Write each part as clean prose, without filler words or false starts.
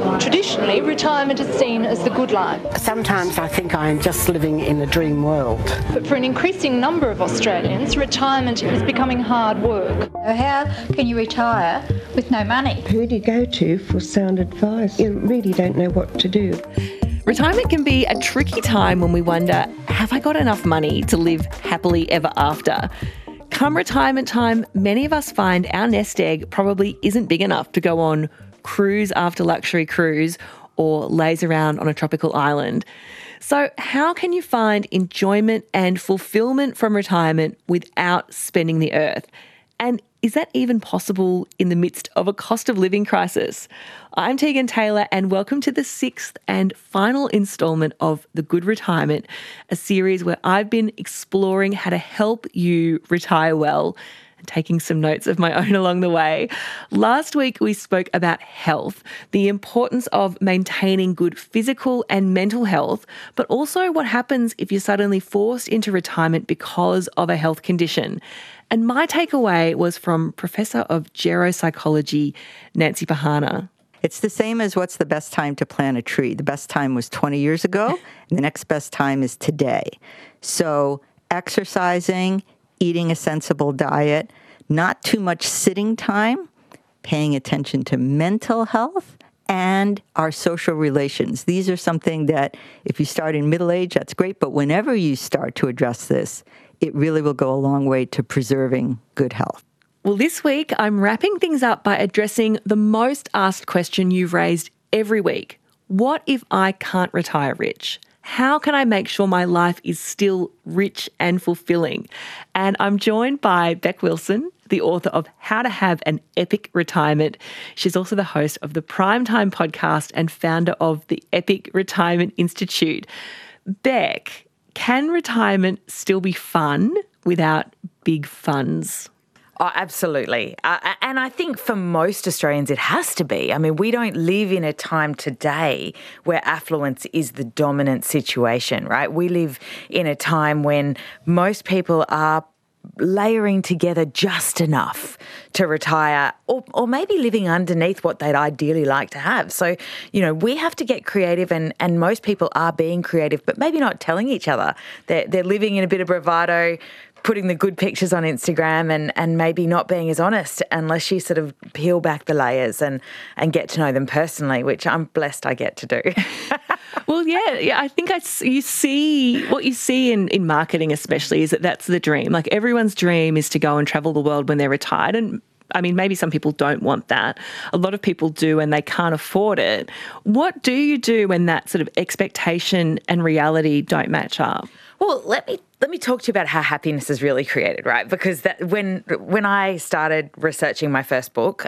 Traditionally, retirement is seen as the good life. Sometimes I think I am just living in a dream world. But for an increasing number of Australians, retirement is becoming hard work. How can you retire with no money? Who do you go to for sound advice? You really don't know what to do. Retirement can be a tricky time when we wonder, have I got enough money to live happily ever after? Come retirement time, many of us find our nest egg probably isn't big enough to go on cruise after luxury cruise or laze around on a tropical island. So how can you find enjoyment and fulfillment from retirement without spending the earth? And is that even possible in the midst of a cost of living crisis? I'm Tegan Taylor, and welcome to the 6th and final instalment of The Good Retirement, a series where I've been exploring how to help you retire well and taking some notes of my own along the way. Last week, we spoke about health, the importance of maintaining good physical and mental health, but also what happens if you're suddenly forced into retirement because of a health condition. And my takeaway was from Professor of Geropsychology, Nancy Pahana. It's the same as what's the best time to plant a tree. The best time was 20 years ago, and the next best time is today. So exercising, eating a sensible diet, not too much sitting time, paying attention to mental health, and our social relations. These are something that if you start in middle age, that's great, but whenever you start to address this, it really will go a long way to preserving good health. Well, this week, I'm wrapping things up by addressing the most asked question you've raised every week. What if I can't retire rich? How can I make sure my life is still rich and fulfilling? And I'm joined by Beck Wilson, the author of How to Have an Epic Retirement. She's also the host of the Primetime podcast and founder of the Epic Retirement Institute. Beck, can retirement still be fun without big funds? Oh, absolutely. And I think for most Australians, it has to be. I mean, we don't live in a time today where affluence is the dominant situation, right? We live in a time when most people are layering together just enough to retire or maybe living underneath what they'd ideally like to have. So, we have to get creative and most people are being creative, but maybe not telling each other. They're living in a bit of bravado, putting the good pictures on Instagram and maybe not being as honest unless you sort of peel back the layers and get to know them personally, which I'm blessed I get to do. Well, yeah, I think you see what you see in marketing especially is that that's the dream. Like everyone's dream is to go and travel the world when they're retired. And I mean, maybe some people don't want that. A lot of people do and they can't afford it. What do you do when that sort of expectation and reality don't match up? Well, let me talk to you about how happiness is really created, right? Because when I started researching my first book,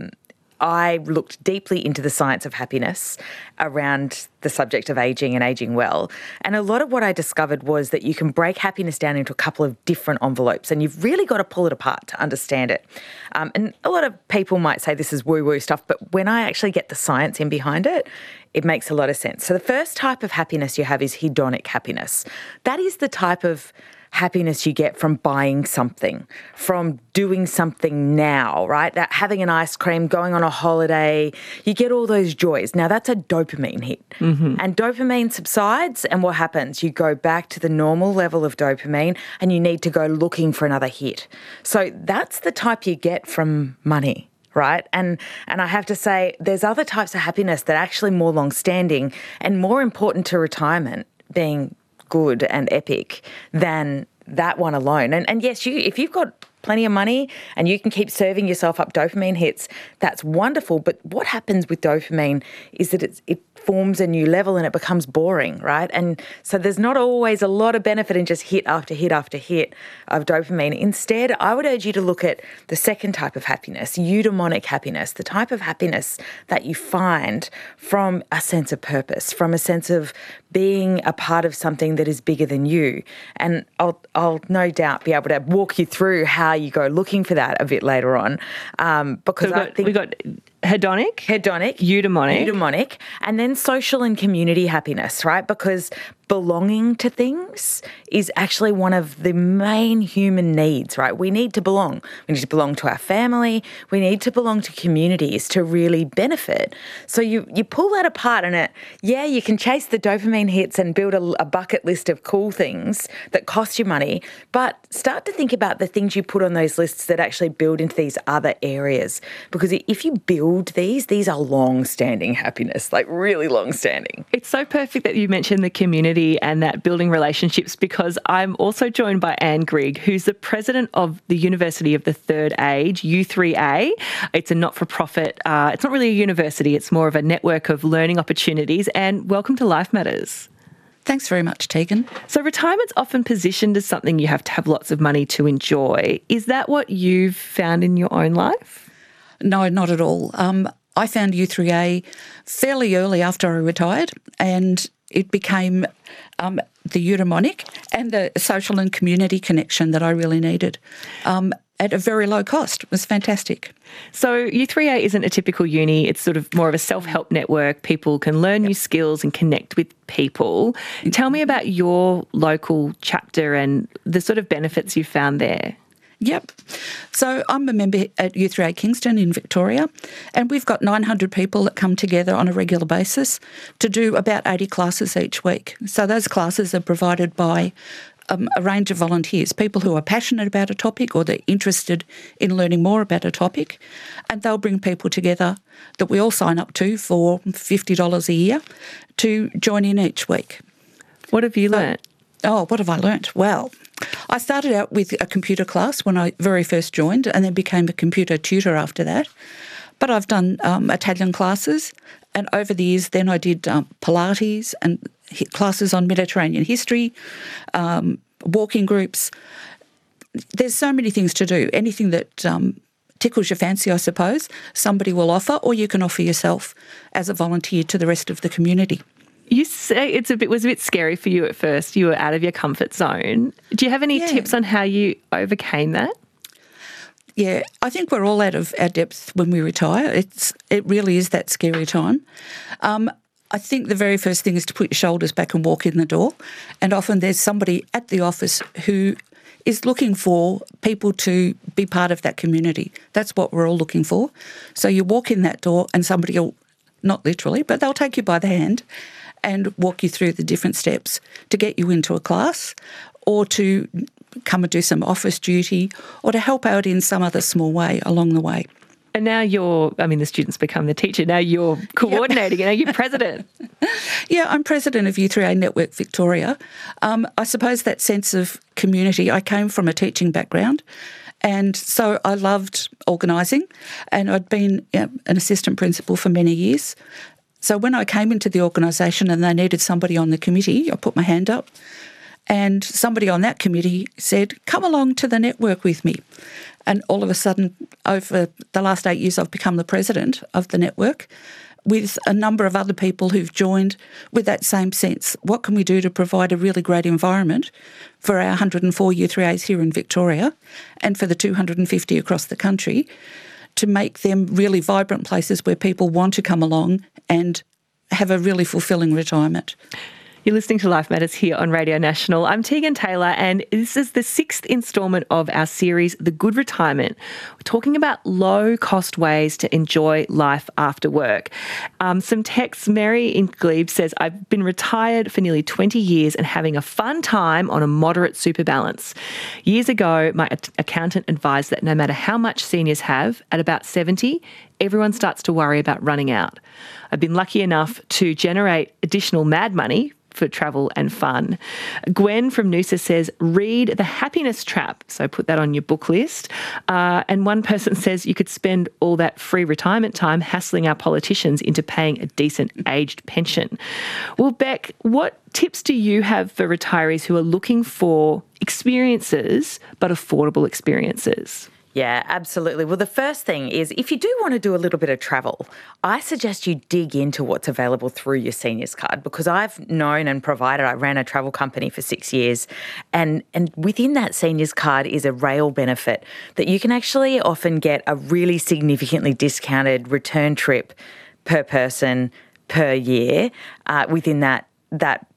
I looked deeply into the science of happiness around the subject of ageing and ageing well. And a lot of what I discovered was that you can break happiness down into a couple of different envelopes and you've really got to pull it apart to understand it. And a lot of people might say this is woo-woo stuff, but when I actually get the science in behind it, it makes a lot of sense. So the first type of happiness you have is hedonic happiness. That is the type of happiness you get from buying something, from doing something now, right? That having an ice cream, going on a holiday, you get all those joys. Now that's a dopamine hit. Mm-hmm. And dopamine subsides and what happens? You go back to the normal level of dopamine and you need to go looking for another hit. So that's the type you get from money. Right? And I have to say there's other types of happiness that are actually more long-standing and more important to retirement being good and epic than that one alone. And yes, if you've got plenty of money and you can keep serving yourself up dopamine hits, that's wonderful. But what happens with dopamine is that it forms a new level and it becomes boring, right? And so there's not always a lot of benefit in just hit after hit after hit of dopamine. Instead, I would urge you to look at the second type of happiness, eudaimonic happiness, the type of happiness that you find from a sense of purpose, from a sense of being a part of something that is bigger than you. And I'll no doubt be able to walk you through how you go looking for that a bit later on. Because so we've got hedonic, eudaimonic, and then social and community happiness, right? Because belonging to things is actually one of the main human needs, right? We need to belong. We need to belong to our family. We need to belong to communities to really benefit. So you pull that apart and you can chase the dopamine hits and build a bucket list of cool things that cost you money, but start to think about the things you put on those lists that actually build into these other areas. Because if you build these are long-standing happiness, like really long-standing. It's so perfect that you mentioned the community and that building relationships, because I'm also joined by Anne Grigg, who's the president of the University of the Third Age, U3A. It's a not-for-profit, it's not really a university, it's more of a network of learning opportunities. And welcome to Life Matters. Thanks very much, Tegan. So retirement's often positioned as something you have to have lots of money to enjoy. Is that what you've found in your own life? No, not at all. I found U3A fairly early after I retired, and it became the eudaimonic and the social and community connection that I really needed at a very low cost. It was fantastic. So U3A isn't a typical uni. It's sort of more of a self-help network. People can learn new skills and connect with people. Tell me about your local chapter and the sort of benefits you found there. Yep. So I'm a member at U3A Kingston in Victoria, and we've got 900 people that come together on a regular basis to do about 80 classes each week. So those classes are provided by a range of volunteers, people who are passionate about a topic or they're interested in learning more about a topic, and they'll bring people together that we all sign up to for $50 a year to join in each week. What have you learnt? What have I learnt? Well, I started out with a computer class when I very first joined, and then became a computer tutor after that. But I've done Italian classes, and over the years then I did Pilates and classes on Mediterranean history, walking groups. There's so many things to do. Anything that tickles your fancy, I suppose, somebody will offer, or you can offer yourself as a volunteer to the rest of the community. You say it was a bit scary for you at first. You were out of your comfort zone. Do you have any tips on how you overcame that? Yeah, I think we're all out of our depth when we retire. It really is that scary time. I think the very first thing is to put your shoulders back and walk in the door. And often there's somebody at the office who is looking for people to be part of that community. That's what we're all looking for. So you walk in that door and somebody will, not literally, but they'll take you by the hand and walk you through the different steps to get you into a class, or to come and do some office duty, or to help out in some other small way along the way. And now the students become the teacher. Now you're coordinating, and now you're president. Yeah, I'm president of U3A Network Victoria. I suppose that sense of community, I came from a teaching background, and so I loved organising, and I'd been an assistant principal for many years. So when I came into the organisation and they needed somebody on the committee, I put my hand up, and somebody on that committee said, come along to the network with me. And all of a sudden, over the last 8 years, I've become the president of the network, with a number of other people who've joined with that same sense. What can we do to provide a really great environment for our 104 U3As here in Victoria and for the 250 across the country, to make them really vibrant places where people want to come along and have a really fulfilling retirement. You're listening to Life Matters here on Radio National. I'm Tegan Taylor, and this is the 6th instalment of our series, The Good Retirement. We're talking about low-cost ways to enjoy life after work. Some texts. Mary in Glebe says, I've been retired for nearly 20 years and having a fun time on a moderate super balance. Years ago, my accountant advised that no matter how much seniors have, at about 70, everyone starts to worry about running out. I've been lucky enough to generate additional mad money for travel and fun. Gwen from Noosa says, read The Happiness Trap. So put that on your book list. And one person says you could spend all that free retirement time hassling our politicians into paying a decent aged pension. Well, Beck, what tips do you have for retirees who are looking for experiences, but affordable experiences? Yeah, absolutely. Well, the first thing is, if you do want to do a little bit of travel, I suggest you dig into what's available through your seniors card, because I've known and provided, I ran a travel company for 6 years, and within that seniors card is a rail benefit that you can actually often get a really significantly discounted return trip per person per year within that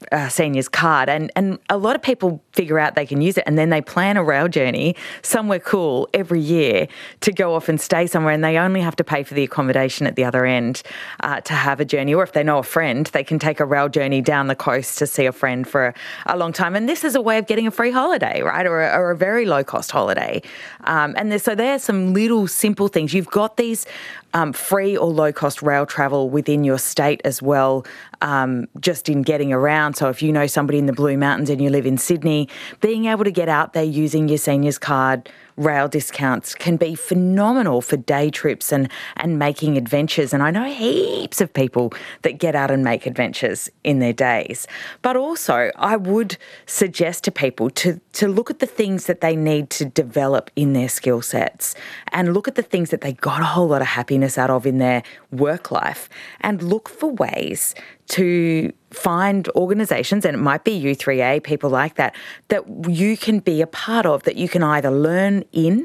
seniors card, and a lot of people figure out they can use it, and then they plan a rail journey somewhere cool every year to go off and stay somewhere, and they only have to pay for the accommodation at the other end to have a journey. Or if they know a friend, they can take a rail journey down the coast to see a friend for a long time. And this is a way of getting a free holiday, right, or a very low-cost holiday. So there's some little simple things. You've got these free or low-cost rail travel within your state as well, just in getting around. So if you know somebody in the Blue Mountains and you live in Sydney, being able to get out there using your seniors card rail discounts can be phenomenal for day trips and making adventures. And I know heaps of people that get out and make adventures in their days. But also, I would suggest to people to look at the things that they need to develop in their skill sets, and look at the things that they got a whole lot of happiness out of in their work life, and look for ways to find organisations, and it might be U3A, people like that you can be a part of, that you can either learn in,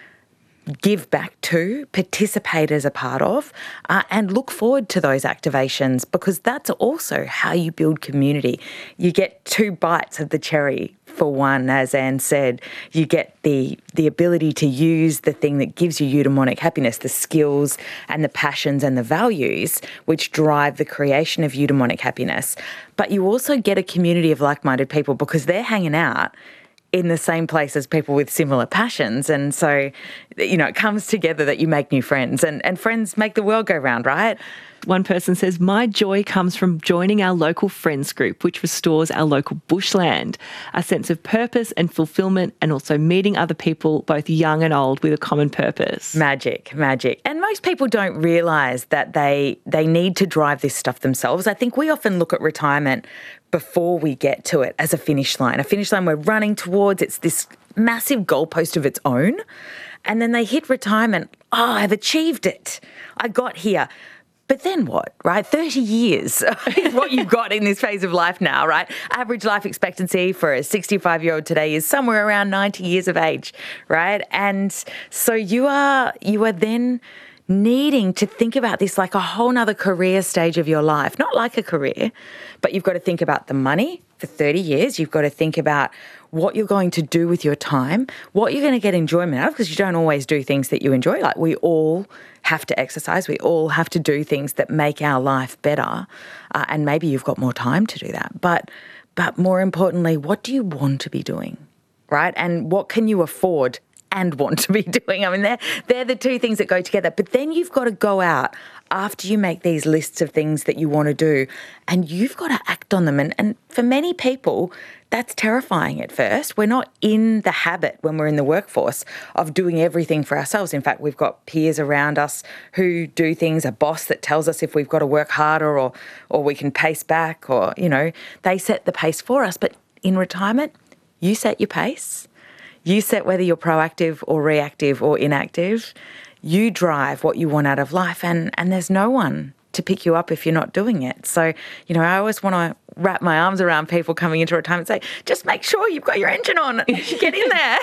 give back to, participate as a part of, and look forward to those activations, because that's also how you build community. You get 2 bites of the cherry for one, as Anne said. You get the ability to use the thing that gives you eudaimonic happiness, the skills and the passions and the values which drive the creation of eudaimonic happiness. But you also get a community of like-minded people, because they're hanging out in the same place as people with similar passions. And so, it comes together that you make new friends, and friends make the world go round, right? One person says, my joy comes from joining our local friends group, which restores our local bushland, a sense of purpose and fulfilment, and also meeting other people, both young and old, with a common purpose. Magic. And most people don't realise that they need to drive this stuff themselves. I think we often look at retirement before we get to it as a finish line we're running towards. It's this massive goalpost of its own. And then they hit retirement. Oh, I've achieved it. I got here. But then what, right? 30 years is what you've got in this phase of life now, right? Average life expectancy for a 65-year-old today is somewhere around 90 years of age, right? And so you are then needing to think about this like a whole nother career stage of your life. Not like a career, but you've got to think about the money for 30 years. You've got to think about what you're going to do with your time, what you're going to get enjoyment out of, because you don't always do things that you enjoy. Like, we all have to exercise. We all have to do things that make our life better. And maybe you've got more time to do that. But more importantly, what do you want to be doing, right? And what can you afford and want to be doing? I mean, they're the 2 things that go together. But then you've got to go out after you make these lists of things that you want to do, and you've got to act on them. And for many people, that's terrifying at first. We're not in the habit when we're in the workforce of doing everything for ourselves. In fact, we've got peers around us who do things, a boss that tells us if we've got to work harder or we can pace back, or, they set the pace for us. But in retirement, you set your pace. You set whether you're proactive or reactive or inactive. You drive what you want out of life, and there's no one to pick you up if you're not doing it. So, I always want to wrap my arms around people coming into retirement and say, just make sure you've got your engine on. Get in there.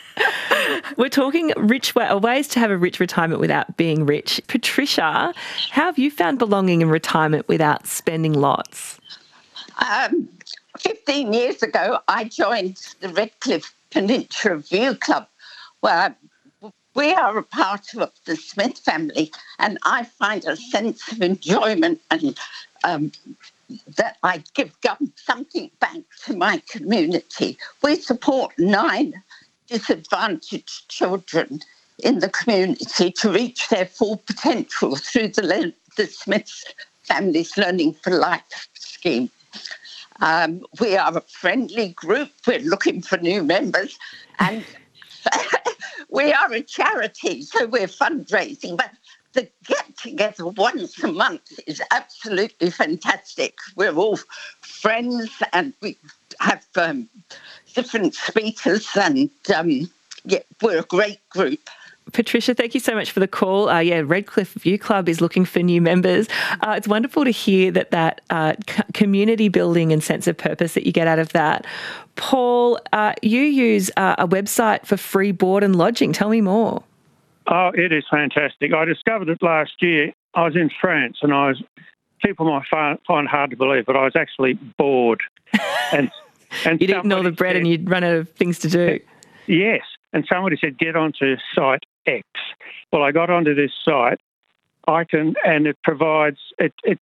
We're talking ways to have a rich retirement without being rich. Patricia, how have you found belonging in retirement without spending lots? 15 years ago, I joined the Redcliffe Peninsula View Club, where we are a part of the Smith family, and I find a sense of enjoyment and that I give something back to my community. We support 9 disadvantaged children in the community to reach their full potential through the Smith family's Learning for Life scheme. We are a friendly group. We're looking for new members, and we are a charity, so we're fundraising. But the get-together once a month is absolutely fantastic. We're all friends, and we have different speakers, and we're a great group. Patricia, thank you so much for the call. Redcliffe View Club is looking for new members. It's wonderful to hear that community building and sense of purpose that you get out of that. Paul, you use a website for free board and lodging. Tell me more. Oh, it is fantastic. I discovered it last year. I was in France and I was people might find hard to believe, but I was actually bored. And you'd eaten all the bread and you'd run out of things to do. Yes. And somebody said, get onto site X. Well, I got onto this site. And it provides, it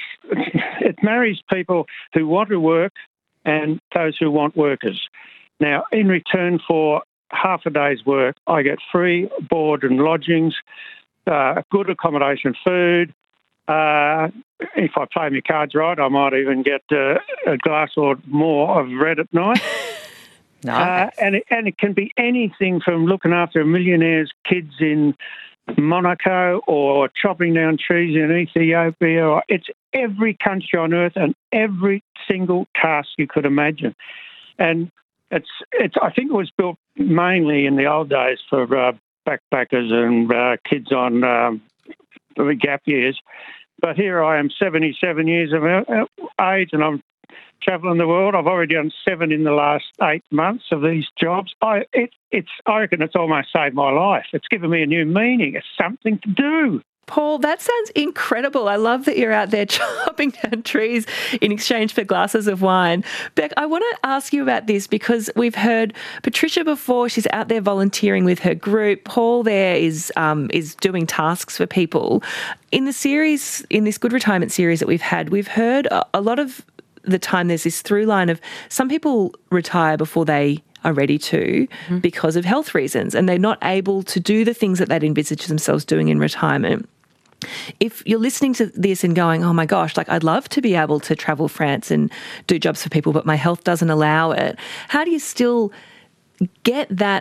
marries people who want to work and those who want workers. Now, in return for half a day's work, I get free board and lodgings, good accommodation, food. If I play my cards right, I might even get a glass or more of red at night. Nice. And it can be anything from looking after a millionaire's kids in Monaco or chopping down trees in Ethiopia. It's every country on earth and every single task you could imagine. And it's. I think it was built mainly in the old days for backpackers and kids on gap years. But here I am, 77 years of age, and I'm travelling the world. I've already done 7 in the last 8 months of these jobs. I reckon it's almost saved my life. It's given me a new meaning. It's something to do. Paul, that sounds incredible. I love that you're out there chopping down trees in exchange for glasses of wine. Beck, I want to ask you about this because we've heard Patricia before. She's out there volunteering with her group. Paul there is doing tasks for people. In the series, in this Good Retirement series that we've heard a lot of the time there's this through line of some people retire before they are ready to because of health reasons, and they're not able to do the things that they'd envisage themselves doing in retirement. If you're listening to this and going, oh my gosh, like I'd love to be able to travel France and do jobs for people, but my health doesn't allow it, how do you still get that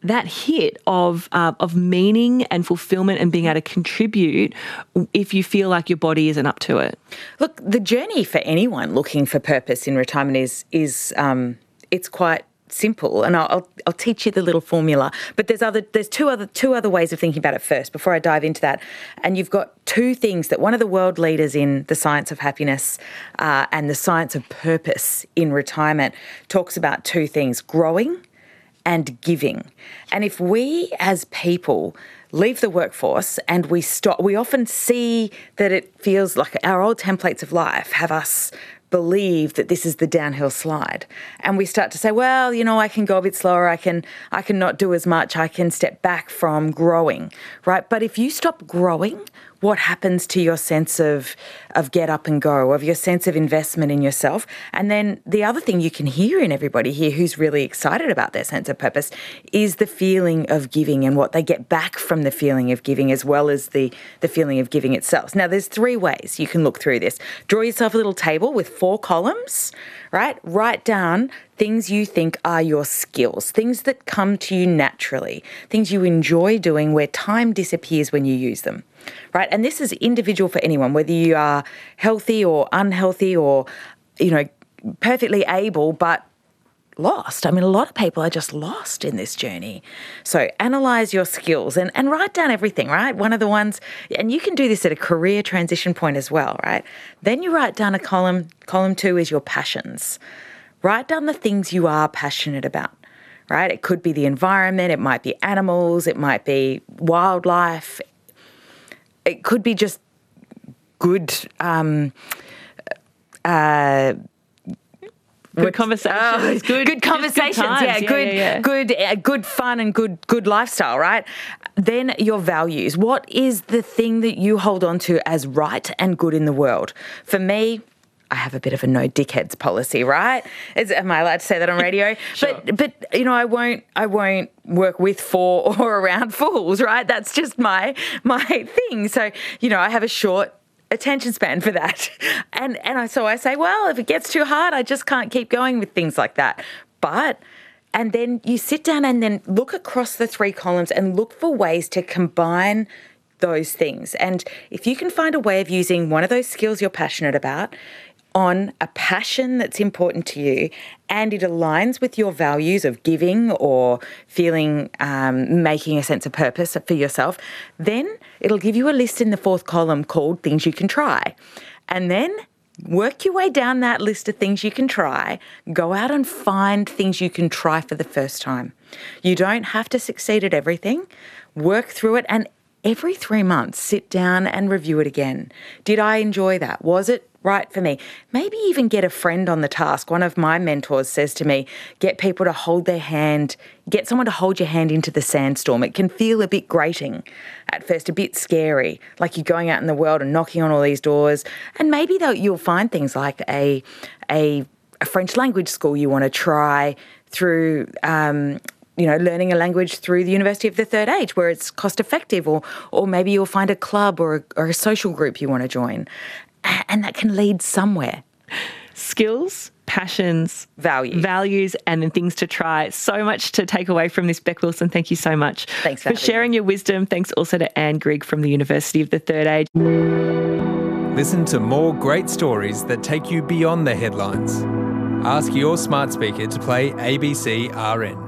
hit of meaning and fulfillment and being able to contribute if you feel like your body isn't up to it? Look, the journey for anyone looking for purpose in retirement is it's quite simple, and I'll teach you the little formula. But there's two other ways of thinking about it first before I dive into that. And you've got 2 things that one of the world leaders in the science of happiness and the science of purpose in retirement talks about 2 things: growing and giving. And if we as people leave the workforce and we stop, we often see that it feels like our old templates of life have us believe that this is the downhill slide. And we start to say, well, I can go a bit slower, I can not do as much, I can step back from growing, right? But if you stop growing, what happens to your sense of get up and go, of your sense of investment in yourself? And then the other thing you can hear in everybody here who's really excited about their sense of purpose is the feeling of giving and what they get back from the feeling of giving, as well as the feeling of giving itself. Now, there's 3 ways you can look through this. Draw yourself a little table with 4 columns, right? Write down things you think are your skills, things that come to you naturally, things you enjoy doing where time disappears when you use them, right? And this is individual for anyone, whether you are healthy or unhealthy or, perfectly able but lost. I mean, a lot of people are just lost in this journey. So analyse your skills and write down everything, right? One of the ones, and you can do this at a career transition point as well, right? Then you write down a column. Column 2 is your passions. Write down the things you are passionate about, right? It could be the environment, it might be animals, it might be wildlife, it could be just good good conversations. Good conversations. Good fun and good lifestyle, right? Then your values. What is the thing that you hold on to as right and good in the world? For me, I have a bit of a no dickheads policy, right? Am I allowed to say that on radio? Sure. But I won't work with, for, or around fools, right? That's just my thing. So, I have a short attention span for that. And so I say, well, if it gets too hard, I just can't keep going with things like that. And then you sit down and then look across the 3 columns and look for ways to combine those things. And if you can find a way of using one of those skills you're passionate about on a passion that's important to you, and it aligns with your values of giving or feeling, making a sense of purpose for yourself, then it'll give you a list in the 4th column called things you can try. And then work your way down that list of things you can try. Go out and find things you can try for the first time. You don't have to succeed at everything. Work through it, and every 3 months, sit down and review it again. Did I enjoy that? Was it right for me? Maybe even get a friend on the task. One of my mentors says to me, get people to hold their hand, get someone to hold your hand into the sandstorm. It can feel a bit grating at first, a bit scary, like you're going out in the world and knocking on all these doors. And maybe you'll find things like a French language school you want to try through, learning a language through the University of the Third Age where it's cost effective, or maybe you'll find a club or a social group you want to join. And that can lead somewhere. Skills, passions, values, and then things to try. So much to take away from this, Beck Wilson. Thank you so much. Thanks for sharing your wisdom. Thanks also to Anne Grigg from the University of the Third Age. Listen to more great stories that take you beyond the headlines. Ask your smart speaker to play ABC RN.